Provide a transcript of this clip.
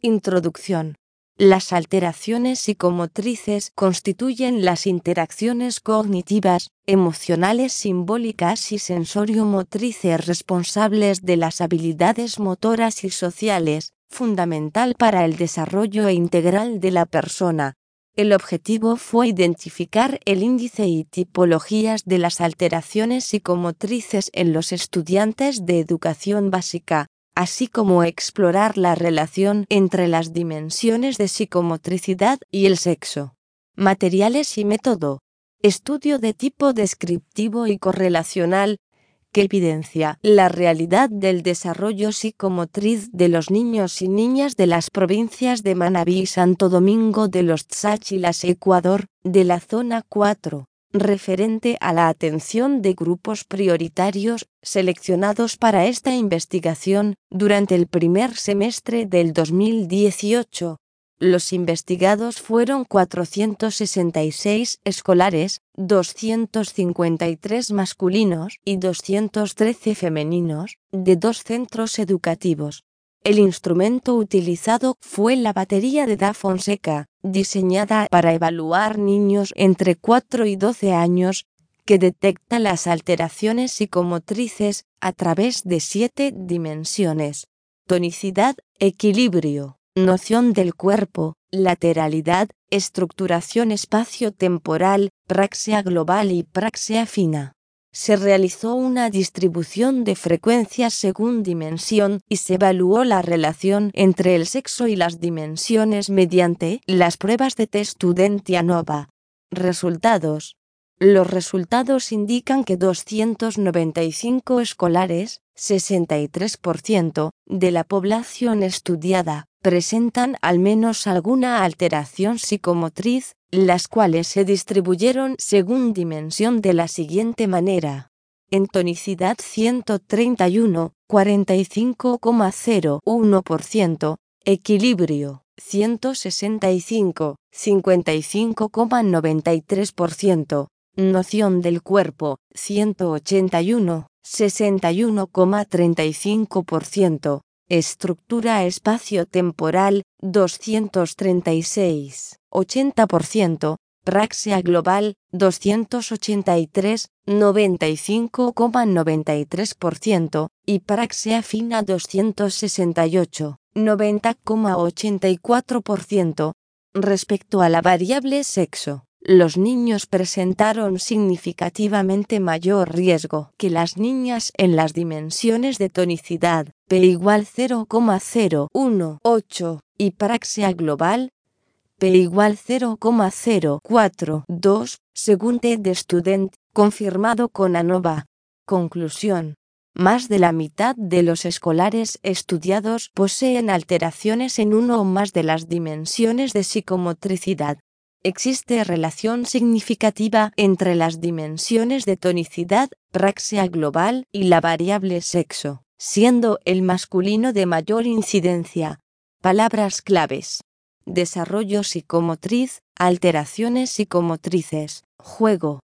Introducción. Las alteraciones psicomotrices constituyen las interacciones cognitivas, emocionales, simbólicas y sensorio-motrices responsables de las habilidades motoras y sociales, fundamental para el desarrollo integral de la persona. El objetivo fue identificar el índice y tipologías de las alteraciones psicomotrices en los estudiantes de educación básica, así como explorar la relación entre las dimensiones de psicomotricidad y el sexo. Materiales y método. Estudio de tipo descriptivo y correlacional, que evidencia la realidad del desarrollo psicomotriz de los niños y niñas de las provincias de Manabí y Santo Domingo de los Táchilas, Ecuador, de la zona 4. Referente a la atención de grupos prioritarios seleccionados para esta investigación durante el primer semestre del 2018. Los investigados fueron 466 escolares, 253 masculinos y 213 femeninos, de 2 centros educativos. El instrumento utilizado fue la batería de Da Fonseca, diseñada para evaluar niños entre 4 y 12 años, que detecta las alteraciones psicomotrices a través de 7 dimensiones: tonicidad, equilibrio, noción del cuerpo, lateralidad, estructuración espacio-temporal, praxia global y praxia fina. Se realizó una distribución de frecuencias según dimensión y se evaluó la relación entre el sexo y las dimensiones mediante las pruebas de test Student-ANOVA. Resultados. Los resultados indican que 295 escolares, 63% de la población estudiada, presentan al menos alguna alteración psicomotriz, las cuales se distribuyeron según dimensión de la siguiente manera. En tonicidad 131, 45,01%, equilibrio 165, 55,93%, noción del cuerpo 181, 61,35%, estructura espacio-temporal 236, 80%, praxia global 283, 95,93% y praxia fina 268, 90,84%. Respecto a la variable sexo, los niños presentaron significativamente mayor riesgo que las niñas en las dimensiones de tonicidad, P igual 0,018, y praxia global, P igual 0,042, según The Student, confirmado con ANOVA. Conclusión. Más de la mitad de los escolares estudiados poseen alteraciones en uno o más de las dimensiones de psicomotricidad. Existe relación significativa entre las dimensiones de tonicidad, praxia global y la variable sexo, siendo el masculino de mayor incidencia. Palabras claves: desarrollo psicomotriz, alteraciones psicomotrices, juego,